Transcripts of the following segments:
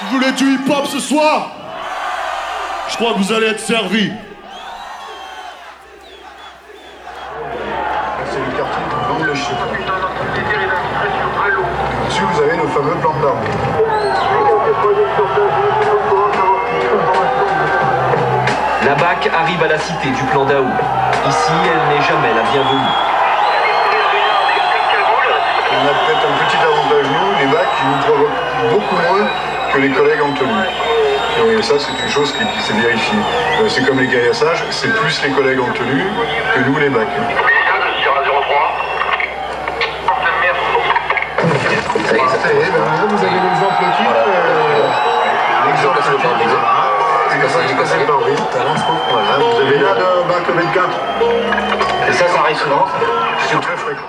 Vous voulez du hip-hop ce soir? Je crois que vous allez être servis. C'est le quartier de Bande-le-Chien. Dessus, vous avez nos fameux plans d'armes. La BAC arrive à la cité du plan d'Aou. Ici, elle n'est jamais la bienvenue. On a peut-être un petit avantage, nous, les BAC, qui nous provoquent beaucoup moins que les collègues en tenue. Et ça, c'est une chose qui s'est vérifiée. C'est comme les caillassages, c'est plus les collègues en tenue que nous, les BAC. Ça y est, vous avez l'exemple type. L'exemple type. Voilà, vous avez là de BAC 24. Et ça arrive souvent. C'est très fréquent.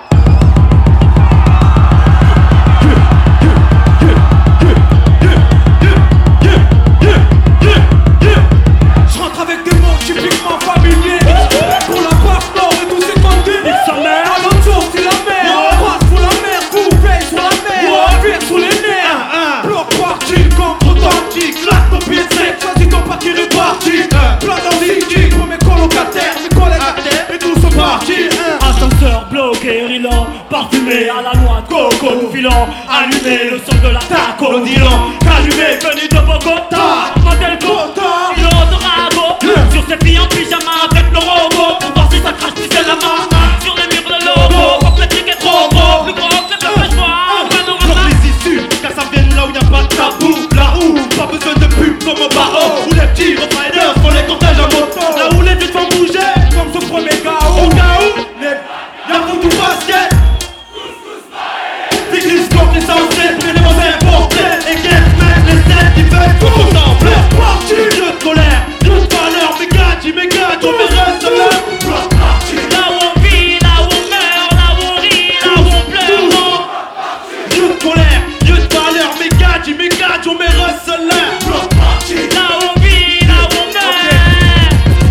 Je rentre avec des mots typiquement familiers. Pour la part nord et tous ces bandits. Nique sa mère. À l'autre tour c'est la mer. On passe sous la mer, coupé sur la mer. Vire sous les nerfs. Bloc parti, contre-authentique. Claque ton pied sec, choisis ton paquet de parti. Plan d'antique pour mes colocataires, mes collègues à terre. Et tous sont partis. Ascenseur bloqué, rilant, parfumé à la noix de coco. Nous filons, allumé le son de la taco. Le dilan, allumé, venu de Bogota. Modèle Gota, kilo de rago. Sur ces filles en pyjama avec le robot. Pour voir si ça crache, tu sais la main. Sur les murs, le logo. Quand le truc est trop gros, plus grand que le pêche-moi. Genre les issues, car ça vient là où y'a pas de tabou. Là où, pas besoin de pub comme au barreau. Où les petits riders font les comptages à moto. Là où les vies font bouger, comme ce premier KO. Au cas où, y'a pour tout basket. L'église contre les anciens, pour les mots importés. Et qui mettent les scènes qui veulent tout ensemble. Parti, jeu de colère, jeu de valeur. Mes gars, on me reste là. Là où on vit, là où on meurt, là où on rit, là où on pleure. Jeu de colère, jeu de valeur. Mes gars, on me reste là. Là où on vit, là où on meurt.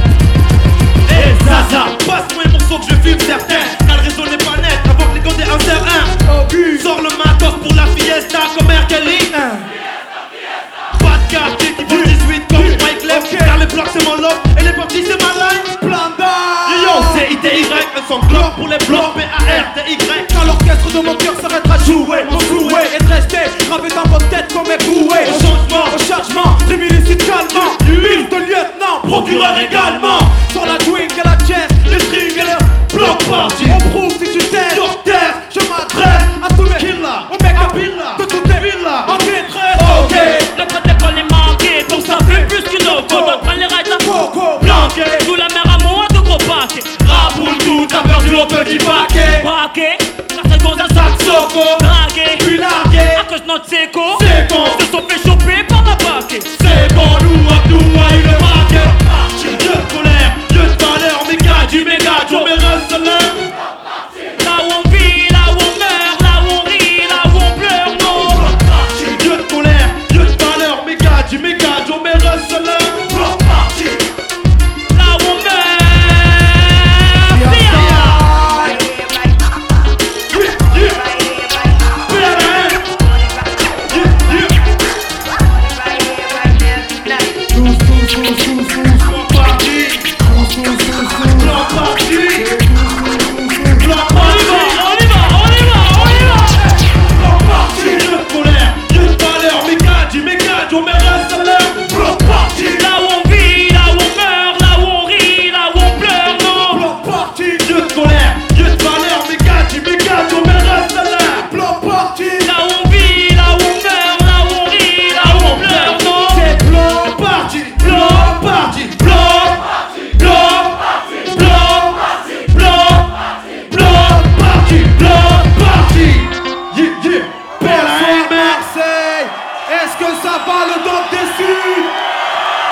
Et Zaza, passe-moi un morceau que je fume certain. Car le réseau n'est pas net, avant que les gars insèrent un. Sors le matos pour la fiesta comme R. Kelly. Pas de quartier qui vaut 18 comme Mike Left. Car les blocs c'est mon lot et les parties c'est ma line. Planda. Yo, c'est ITY, un son bloc pour les blocs. B-A-R-T-Y. Quand l'orchestre de mon cœur s'arrête à jouer, mon souhait est de rester gravé dans votre tête comme écoué. Au changement, au chargement, des milicites calmants. Huile de lieutenant, procureur également. Sur la twink et la chest, les strings et le bloc party. On prouve si tu t'aimes, sur terre, je m'adresse à tous les killers. On make a villa, de toutes les villas. En détresse, ok. Le protocole est manqué, donc ça fait plus qu'une loco. Notre les règles à Coco, planqué. Sous la mer à moi de gros paquets. raboule tout, t'as perdu au petit paquet. Braqué, la seconde à sac Soco, dragué. puis largué. À cause de notre séco, C'est bon, se sont fait choper par la paquet. c'est bon, nous, Abdou, il est marqué. Jeu de colère, jeu de valeur, méga, du méga, on me reste là. Là où on vit, là où on meurt, là où on rit, là où on pleure, non. Jeu de colère, jeu de valeur, méga, du méga, on me reste là. Là où on meurt. Est-ce que ça va le dos